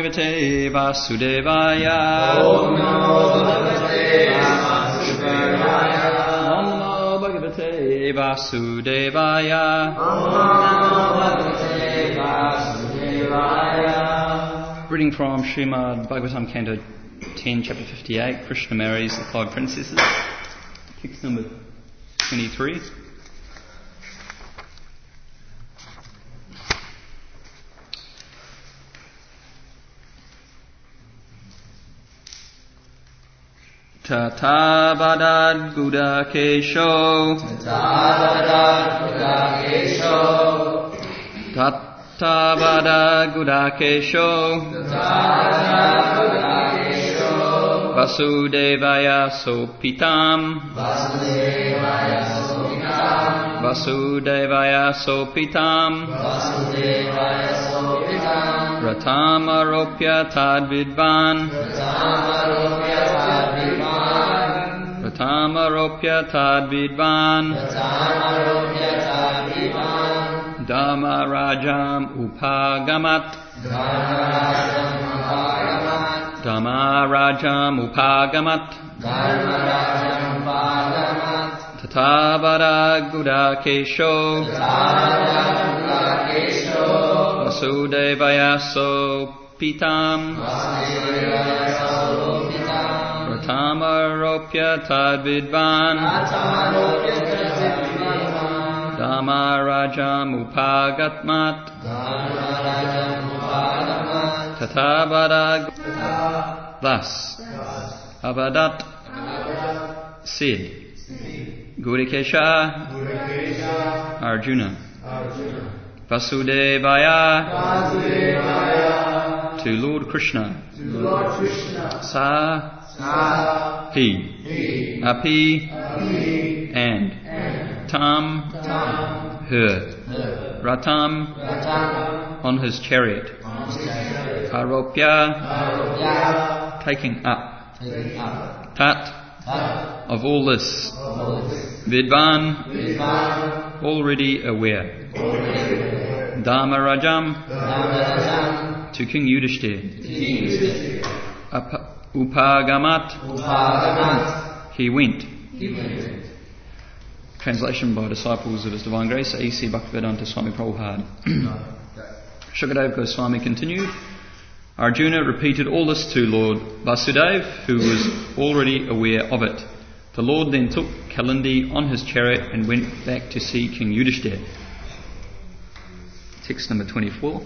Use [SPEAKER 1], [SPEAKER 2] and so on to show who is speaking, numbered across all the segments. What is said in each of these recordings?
[SPEAKER 1] Bhagavate Vasudevaya.
[SPEAKER 2] Om Namo Bhagavate Vasudevaya.
[SPEAKER 1] Om Namo Bhagavate Vasudevaya.
[SPEAKER 2] Om Namo Bhagavate Vasudevaya.
[SPEAKER 1] Reading from Srimad Bhagavatam, Canto 10, Chapter 58, Krishna marries the 5 princesses. Text number 23. Tatabadad Gudakesho.
[SPEAKER 2] Tatabadad Gudakesho.
[SPEAKER 1] Tatabadad Gudakesho.
[SPEAKER 2] Tatabadad Gudakesho.
[SPEAKER 1] Vasudevaya Sopitam.
[SPEAKER 2] Vasudevaya Sopitam.
[SPEAKER 1] Vasudevaya Sopitam.
[SPEAKER 2] Vasudevaya Sopitam.
[SPEAKER 1] Ratamaropya Tadvidvan.
[SPEAKER 2] Ratamaropya Tadvidvan.
[SPEAKER 1] Ratamaropya Tadvidvan.
[SPEAKER 2] Ratamaropya Tadvidvan.
[SPEAKER 1] Dhammarajam Upagamat.
[SPEAKER 2] Dharmarajam Upagamat.
[SPEAKER 1] Dhammarajam Upagamat.
[SPEAKER 2] Dharmarajam Upagamat.
[SPEAKER 1] Tatabara Gudakesho.
[SPEAKER 2] Tatabara Gudakesho.
[SPEAKER 1] Vasudevaya Sopitam.
[SPEAKER 2] Vasudevaya Sopitam.
[SPEAKER 1] Ratamaropya Tadvidvan.
[SPEAKER 2] Ratamaropya Tadvidvan.
[SPEAKER 1] Dhammarajam Upagatmat.
[SPEAKER 2] Dharmarajam Upagamat.
[SPEAKER 1] Tatabara. Thus, Avadat said, Gudakesha Arjuna. Vasudevaya to Lord Krishna. Sa he api and tam her ratam on his chariot. Aropya taking up. Tat of all this. Vidvan already aware. Dhammarajam to King Yudhishthir. Upagamat he went. Translation by disciples of His Divine Grace, A.C. Bhaktivedanta Swami Prabhupada. Shukadeva Goswami continued. Arjuna repeated all this to Lord Vasudeva, who was already aware of it. The Lord then took Kalindi on his chariot and went back to see King Yudhishthir. Text number 24.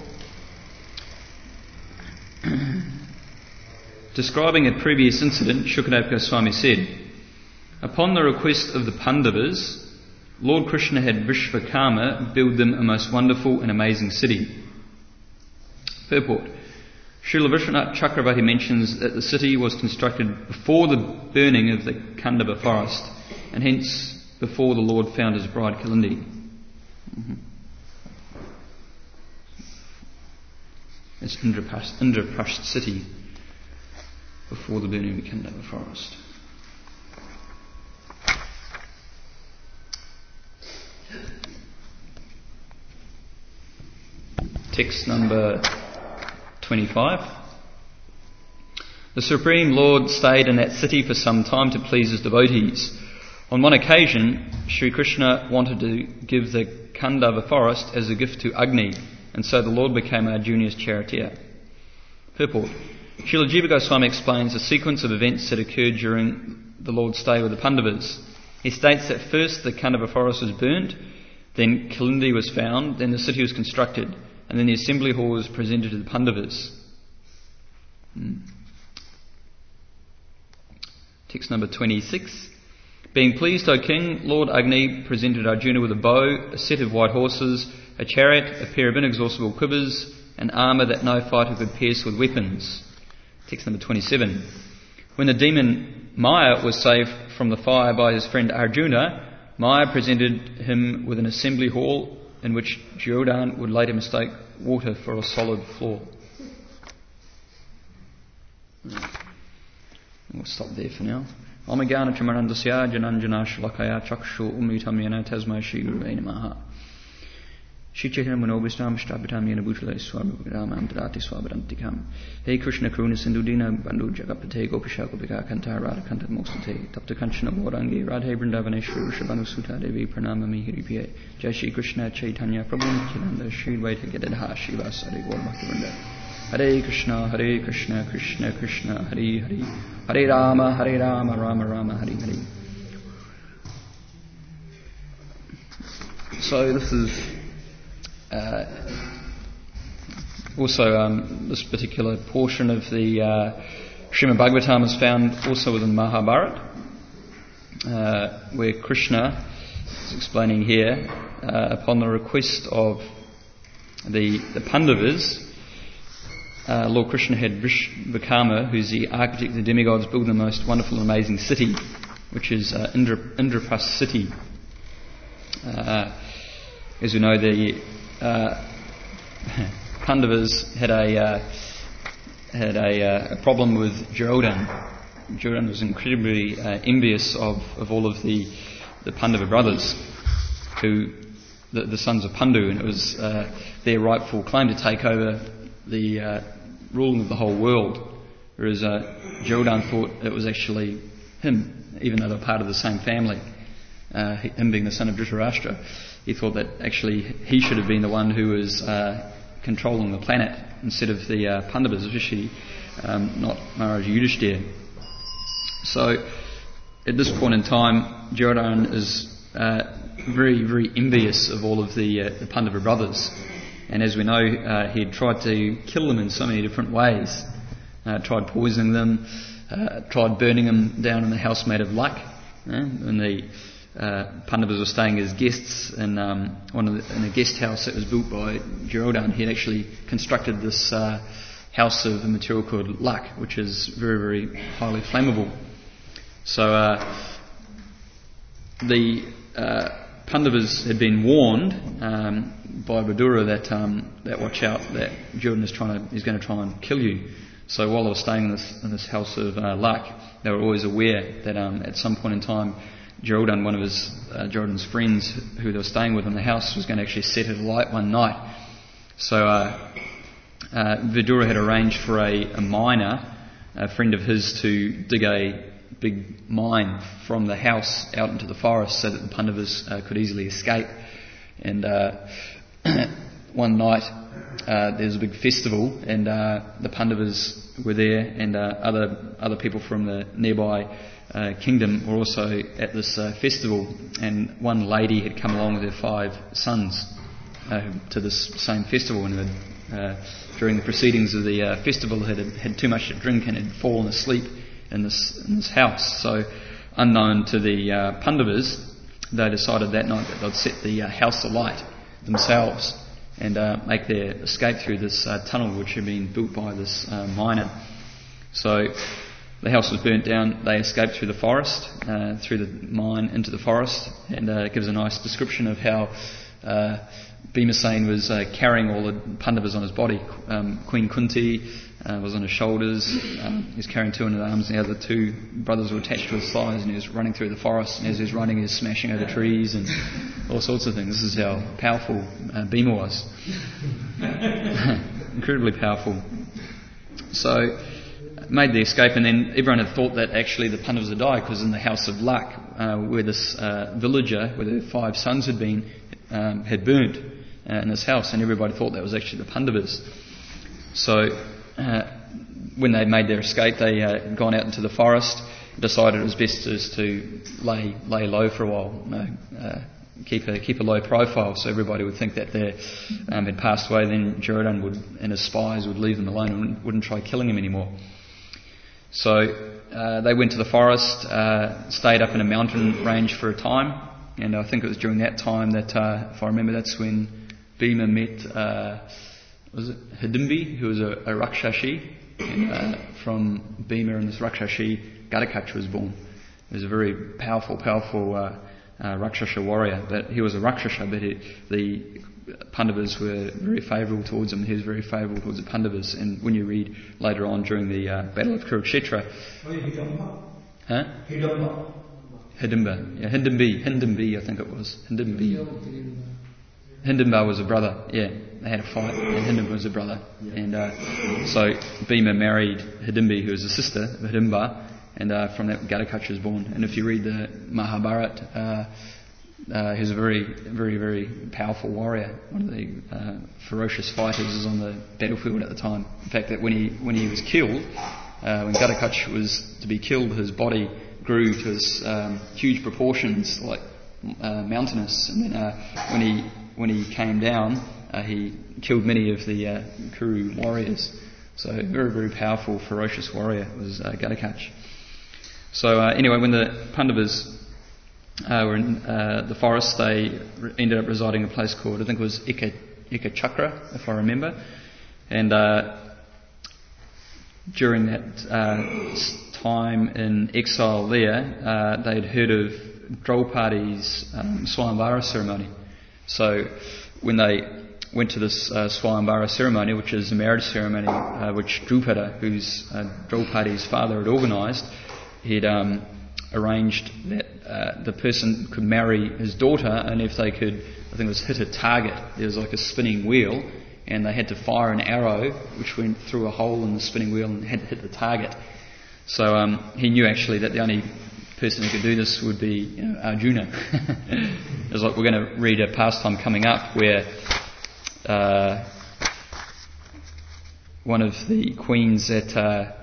[SPEAKER 1] Describing a previous incident, Shukadeva Goswami said, upon the request of the Pandavas, Lord Krishna had Vishvakarma build them a most wonderful and amazing city. Purport. Srila Vishwanath Chakravarti mentions that the city was constructed before the burning of the Khandava forest, and hence before the Lord found his bride Kalindi. It's Indraprasth city before the burning of the Khandava forest. Text number 25. The Supreme Lord stayed in that city for some time to please his devotees. On one occasion, Sri Krishna wanted to give the Khandava forest as a gift to Agni, and so the Lord became Arjuna's charioteer. Purport. Srila Jiva Goswami explains the sequence of events that occurred during the Lord's stay with the Pandavas. He states that first the Khandava forest was burnt, then Kalindi was found, then the city was constructed, and then the assembly hall was presented to the Pandavas. Text number 26. Being pleased, O king, Lord Agni presented Arjuna with a bow, a set of white horses, a chariot, a pair of inexhaustible quivers, and armour that no fighter could pierce with weapons. Text number 27. When the demon Maya was saved from the fire by his friend Arjuna, Maya presented him with an assembly hall in which Duryodhana would later mistake water for a solid floor. We'll stop there for now. Omagana Chamarandasya Jananjana Shalakaya Chakshu Umitam Yana Tasma Shri Guruvay Namaha. Shichekam Manobistam Shtabitam Yanabutale Swabram Dati Swabarantikam. Hey Krishna Karuna Sindudina Bandu Jagapate Gopisha Gopika Kanta Radha Kanta Moksate Tapta Kanchana Vorangi Radhe Brindavanesh Rishabhanu Sutta Devi Pranamami Hiripiye Jai Shri Krishna Chaitanya Prabhu Nityananda Shri Vaita Gedadha Shiva Sari Gaur Bhaktivinoda Hare Krishna Krishna Krishna Hare Hare Hare Rama Rama Rama Hare Hare. So this is also this particular portion of the Srimad Bhagavatam is found also within Mahabharata, where Krishna is explaining here, upon the request of the Pandavas, Lord Krishna had Vishvakarma, who's the architect of the demigods, build the most wonderful and amazing city, which is Indraprastha city. As we know, the Pandavas had a problem with Duryodhana. Duryodhana was incredibly envious of all of the Pandava brothers, who the sons of Pandu, and it was their rightful claim to take over the ruling of the whole world, whereas Duryodhana thought it was actually him, even though they were part of the same family. Him being the son of Dhritarashtra, he thought that actually he should have been the one who was controlling the planet instead of the Pandavas, especially not Maharaj Yudhishthira. So at this point in time, Duryodhana is very, very envious of all of the Pandava brothers. And as we know, he had tried to kill them in so many different ways. Tried poisoning them, tried burning them down in the house made of luck. When the Pandavas were staying as guests in a guest house that was built by Duryodhana, he had actually constructed this house of a material called luck, which is very, very highly flammable. So the Pandavas had been warned by Vidura that watch out, that Duryodhana is going to try and kill you. So while they were staying in this house of luck, they were always aware that at some point in time, Duryodhana, one of Duryodhana's friends who they were staying with in the house, was going to actually set it alight one night. So Vidura had arranged for a miner, a friend of his, to dig a big mine from the house out into the forest so that the Pandavas could easily escape. And one night there was a big festival, and the Pandavas were there, and other people from the nearby kingdom were also at this festival. And one lady had come along with her 5 sons to this same festival, and during the proceedings of the festival had too much to drink and had fallen asleep in this house. So unknown to the Pandavas, they decided that night that they'd set the house alight themselves and make their escape through this tunnel which had been built by this miner. So the house was burnt down. They escaped through the forest, through the mine into the forest, and it gives a nice description of how Bhimasena was carrying all the Pandavas on his body. Queen Kunti was on his shoulders. He was carrying 2 in his arms, and the other 2 brothers were attached to his thighs, and he was running through the forest, and as he was running he was smashing over trees and all sorts of things. This is how powerful Bhima was. Incredibly powerful. So made the escape, and then everyone had thought that actually the Pandavas had died, because in the house of luck, where this villager, where their 5 sons had been, had burnt in this house, and everybody thought that was actually the Pandavas. So when they made their escape, they had gone out into the forest, decided it was best just to lay low for a while, keep a low profile, so everybody would think that they had passed away. Then Duryodhana and his spies would leave them alone and wouldn't try killing him anymore. So they went to the forest, stayed up in a mountain range for a time, and I think it was during that time that, if I remember, that's when Bhima met, was it Hidimbi, who was a Rakshashi, and from Bhima and this Rakshashi, Gadakatra was born. He was a very powerful Rakshasa warrior. But he was a Rakshasa, but the Pandavas were very favourable towards him. He was very favourable towards the Pandavas. And when you read later on during the Battle of Kurukshetra... Hidimba. Yeah, Hindimbi, I think it was. Hindimbi. Hindimba was a brother, yeah. They had a fight, and Hindimba was a brother. Yeah. And so Bhima married Hidimbi, who was a sister of Hidimba, and from that Ghatotkacha was born. And if you read the Mahabharata, he was a very, very, very powerful warrior. One of the ferocious fighters was on the battlefield at the time. In fact, that when he was killed, when Ghatotkacha was to be killed, his body grew to his huge proportions, like mountainous. And then when he came down, he killed many of the Kuru warriors. So a very, very powerful, ferocious warrior was Ghatotkacha. So anyway, when the Pandavas were in the forest, they ended up residing in a place called, I think it was Ekachakra, if I remember. And during that time in exile there, they'd heard of Draupadi's Swayamvara ceremony. So when they went to this Swayamvara ceremony, which is a marriage ceremony which Drupada, who's Draupadi's father, had organised, he'd arranged that the person could marry his daughter, and if they could, I think it was hit a target, there was like a spinning wheel, and they had to fire an arrow which went through a hole in the spinning wheel and had to hit the target. So he knew actually that the only person who could do this would be Arjuna. It was like, we're going to read a pastime coming up where one of the queens at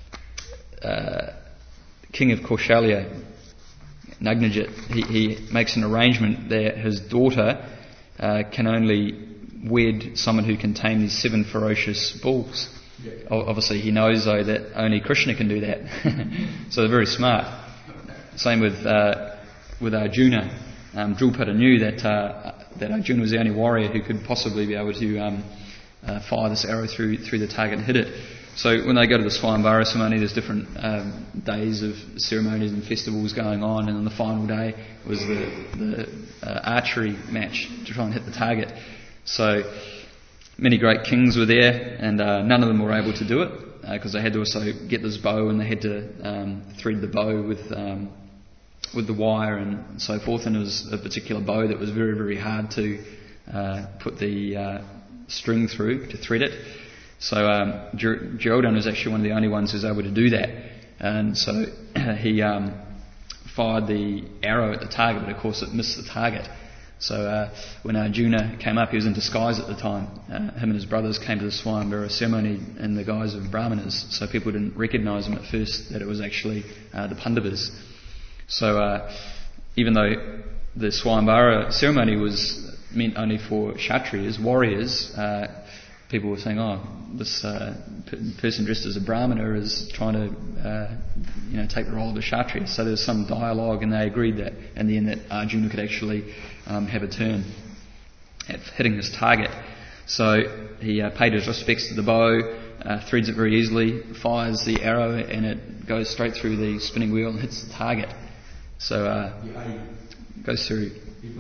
[SPEAKER 1] King of Kaushalya, Nagnajit, he makes an arrangement that his daughter can only wed someone who can tame these 7 ferocious bulls. Yeah. Obviously he knows though that only Krishna can do that. So they're very smart. Same with Arjuna. Drupada knew that Arjuna was the only warrior who could possibly be able to fire this arrow through the target and hit it. So when they go to the Swayamvara ceremony, there's different days of ceremonies and festivals going on, and on the final day was the archery match to try and hit the target. So many great kings were there, and none of them were able to do it because they had to also get this bow, and they had to thread the bow with the wire and so forth. And it was a particular bow that was very, very hard to put the string through to thread it. So Duryodhana was actually one of the only ones who was able to do that, and so he fired the arrow at the target, but of course it missed the target. So when Arjuna came up, he was in disguise at the time. Him and his brothers came to the Swayamvara ceremony in the guise of brahmanas, so people didn't recognise him at first, that it was actually the Pandavas. So even though the Swayamvara ceremony was meant only for Kshatriyas, warriors, people were saying, oh, this person dressed as a brahmana is trying to take the role of a Kshatriya. So there was some dialogue, and they agreed that in the end that Arjuna could actually have a turn at hitting this target. So he paid his respects to the bow, threads it very easily, fires the arrow, and it goes straight through the spinning wheel and hits the target. So goes through.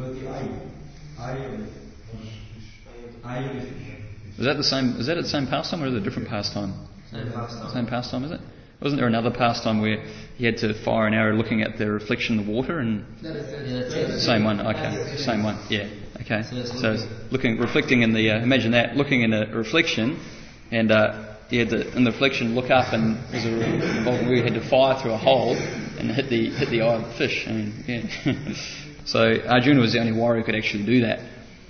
[SPEAKER 1] Is that the same? Is that the same pastime, or is it a different pastime? Same pastime, is it? Wasn't there another pastime where he had to fire an arrow looking at the reflection of the water? And same one. Okay, same one. Yeah. Okay. So reflecting in the. Imagine that, looking in a reflection, and he had to, in the reflection, look up, and there's a involvement where he had to fire through a hole and hit the eye of the fish. I mean, yeah. So Arjuna was the only warrior who could actually do that.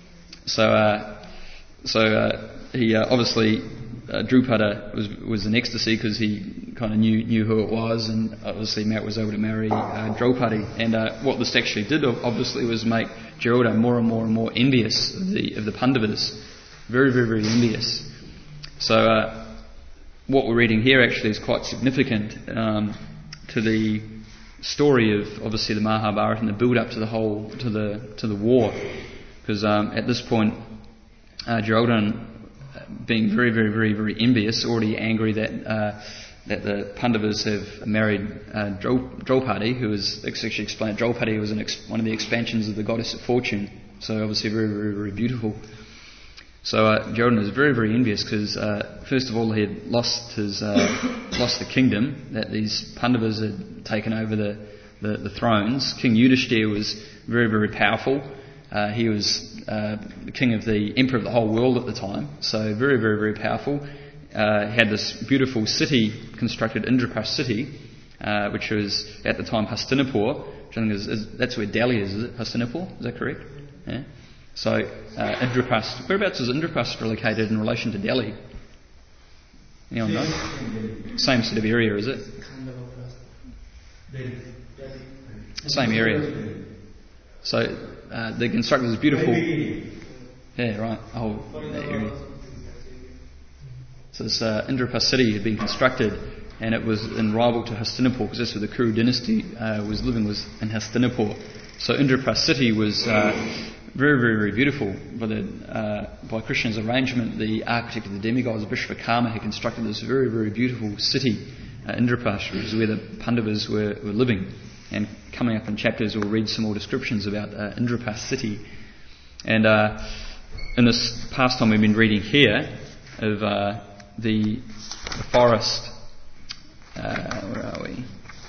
[SPEAKER 1] So he obviously Drupada was in ecstasy because he kind of knew who it was, and obviously Matt was able to marry Draupadi. And what this actually did obviously was make Duryodhana more and more and more envious of the Pandavas, very, very, very envious. So what we're reading here actually is quite significant to the story of obviously the Mahabharata and the build up to the war, because at this point Duryodhana, being very, very, very, very envious, already angry that the Pandavas have married Draupadi, who is actually explained. Draupadi was one of the expansions of the goddess of fortune, so obviously very, very, very beautiful. So Duryodhana is very, very envious because first of all he had lost the kingdom, that these Pandavas had taken over the thrones. King Yudhishthira was very, very powerful. He was the king of the emperor of the whole world at the time. So very, very, very powerful. He had this beautiful city constructed, Indraprastha city, which was at the time Hastinapur. Which I think that's where Delhi is it? Hastinapur? Is that correct? Yeah. So Indraprastha. Whereabouts is Indraprastha located in relation to Delhi? Anyone know? Same sort of area, is it? Same area. So they constructed this beautiful. Yeah, right. Oh, that area. So this Indraprastha city had been constructed, and it was in rival to Hastinapur because that's where the Kuru dynasty was in Hastinapur. So Indraprastha city was very, very, very beautiful. By Krishna's arrangement, the architect of the demigods, Vishvakarma, had constructed this very, very beautiful city, Indraprastha, which is where the Pandavas were living. And coming up in chapters, we'll read some more descriptions about Indraprastha city. And in this past time, we've been reading here of the forest. Where are we?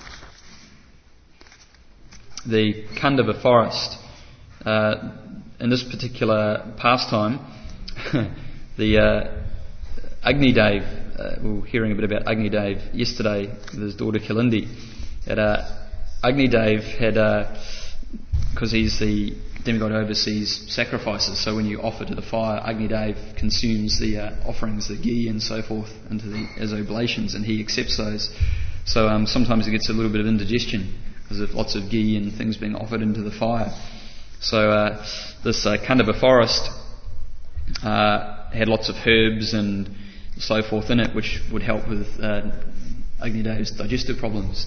[SPEAKER 1] The Kandava forest. In this particular pastime, the Agnidev, we were hearing a bit about Agnidev yesterday with his daughter Kalindi. Agnidev had, because he's the demigod who oversees sacrifices, so when you offer to the fire, Agnidev consumes the offerings, the ghee and so forth, as oblations, and he accepts those. So sometimes he gets a little bit of indigestion because of lots of ghee and things being offered into the fire. So this Kandava forest had lots of herbs and so forth in it, which would help with Agnidev's digestive problems.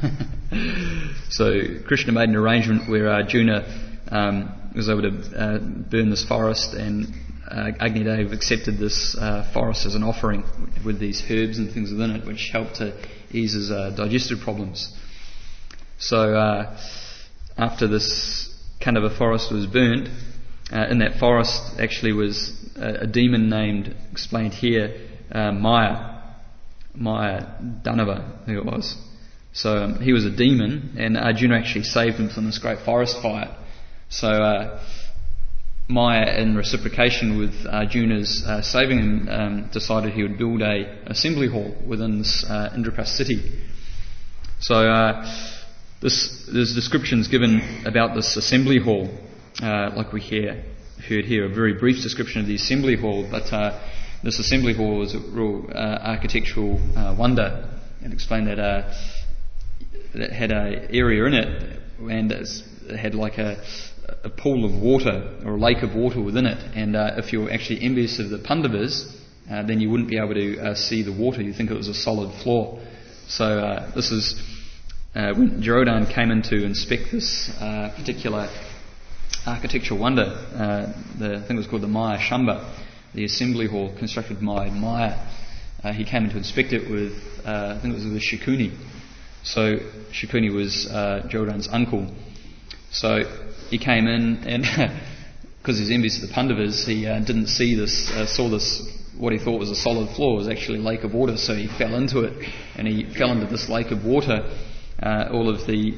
[SPEAKER 1] So Krishna made an arrangement where Arjuna was able to burn this forest, and Agnidev accepted this forest as an offering with these herbs and things within it, which helped to ease his digestive problems. So after this Kandava forest was burned, in that forest actually was a demon named, explained here, Maya Danava, I think it was. So he was a demon, and Arjuna actually saved him from this great forest fire. So Maya, in reciprocation with Arjuna's saving him, decided he would build a assembly hall within this Indraprastha city. So there's descriptions given about this assembly hall, like we heard here, a very brief description of the assembly hall, but this assembly hall was a real architectural wonder, and explained that it had an area in it, and it had like a pool of water, or a lake of water within it, and if you're actually envious of the Pandavas, then you wouldn't be able to see the water. You'd think it was a solid floor. So this is when Duryodhana came in to inspect this particular architectural wonder, I think it was called the Maya Shamba, the assembly hall constructed by Maya. He came in to inspect it with, I think it was with Shakuni. So Shakuni was Duryodhana's uncle. So he came in, and because he's envious of the Pandavas, he didn't see this, saw this, what he thought was a solid floor was actually a lake of water. So he fell into it, and he fell into this lake of water. All of the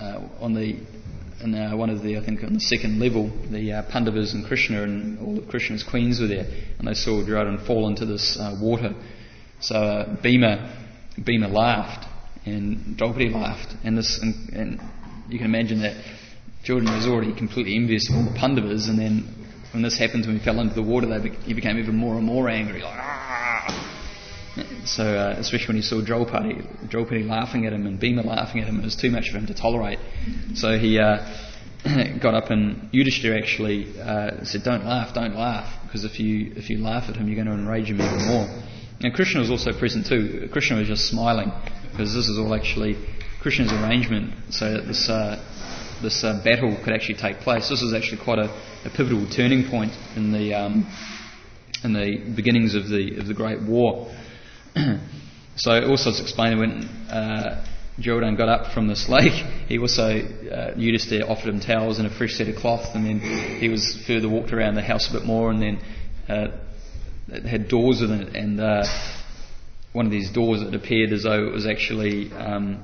[SPEAKER 1] one of the, I think on the second level, the Pandavas and Krishna and all of Krishna's queens were there, and they saw Duryodhana fall into this water. So Bhima laughed, and Draupadi laughed, and you can imagine that Duryodhana was already completely envious of all the Pandavas, and then when this happened to him, he fell into the water, he became even more and more angry. Like, ah! So especially when he saw Draupadi laughing at him and Bhima laughing at him, it was too much for him to tolerate. So he got up, and Yudhishthira actually said, don't laugh, because if you laugh at him, you're going to enrage him even more. And Krishna was also present too. Krishna was just smiling, because this is all actually Krishna's arrangement so that this battle could actually take place. This was actually quite a pivotal turning point in the beginnings of the Great War. So also it's explained when Duryodhana got up from this lake, he also, Yudhishthira offered him towels and a fresh set of cloth, and then he was further walked around the house a bit more, and then it had doors in it, and one of these doors, it appeared as though it was actually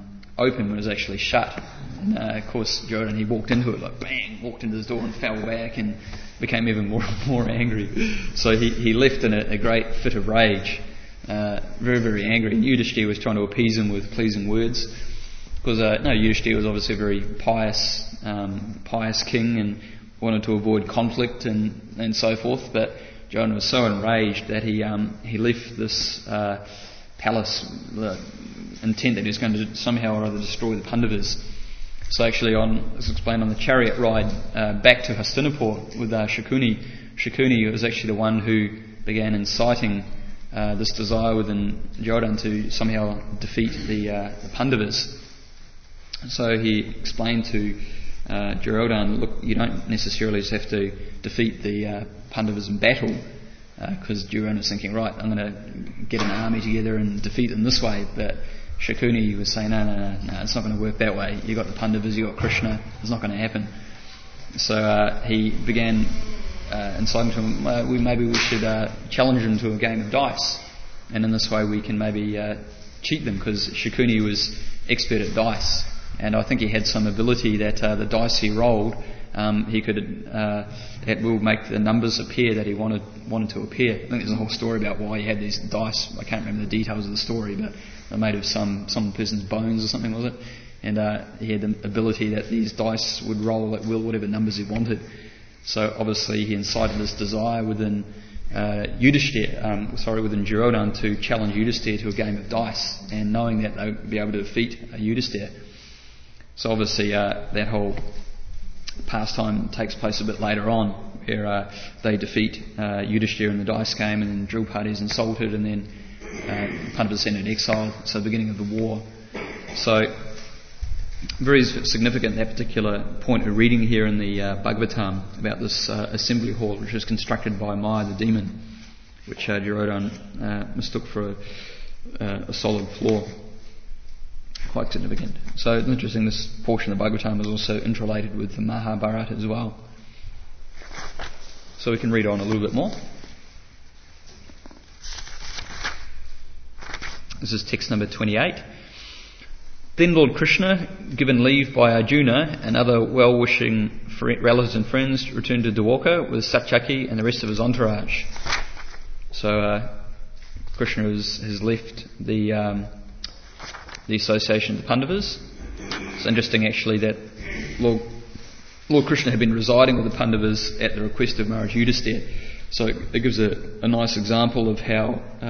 [SPEAKER 1] open when it was actually shut. And of course, Duryodhana, he walked into it like bang, walked into this door and fell back and became even more angry. So he left in a great fit of rage, very, very angry. And Yudhishthira was trying to appease him with pleasing words, because Yudhishthira was obviously a very pious king and wanted to avoid conflict and so forth. But Duryodhana was so enraged that he left this palace, the intent that he was going to somehow or other destroy the Pandavas. So actually, as explained on the chariot ride back to Hastinapur with Shakuni, Shakuni was actually the one who began inciting this desire within Duryodhana to somehow defeat the Pandavas. So he explained to Duryodhana, look, you don't necessarily just have to defeat the Pandavas in battle, because Duryodhana was thinking, right, I'm going to get an army together and defeat them this way. But Shakuni was saying, no, it's not going to work that way. You got the Pandavas, you got Krishna, it's not going to happen. So he began inciting to him, maybe we should challenge them to a game of dice, and in this way we can maybe cheat them, because Shakuni was expert at dice, and I think he had some ability that the dice he rolled, he could it will make the numbers appear that he wanted to appear. I think there's a whole story about why he had these dice. I can't remember the details of the story, but they're made of some person's bones or something, was it? And he had the ability that these dice would roll at will whatever numbers he wanted. So obviously he incited this desire within within Duryodhana to challenge Yudhishthira to a game of dice, and knowing that they would be able to defeat Yudhishthira. So obviously that whole pastime takes place a bit later on, where they defeat Yudhishthira in the dice game, and then Draupadi is insulted, and then Pandavas sent in exile. So the beginning of the war. So very significant, that particular point of reading here in the Bhagavatam about this assembly hall, which was constructed by Maya the demon, which Duryodhana mistook for a solid floor. Quite significant. So it's interesting, this portion of the Bhagavatam is also interrelated with the Mahabharata as well. So we can read on a little bit more. This is text number 28. Then Lord Krishna, given leave by Arjuna and other well-wishing relatives and friends, returned to Dwarka with Satyaki and the rest of his entourage. So Krishna has left the association of the Pandavas. It's interesting actually that Lord Krishna had been residing with the Pandavas at the request of Maharaj Yudhishthira. So it gives a nice example of how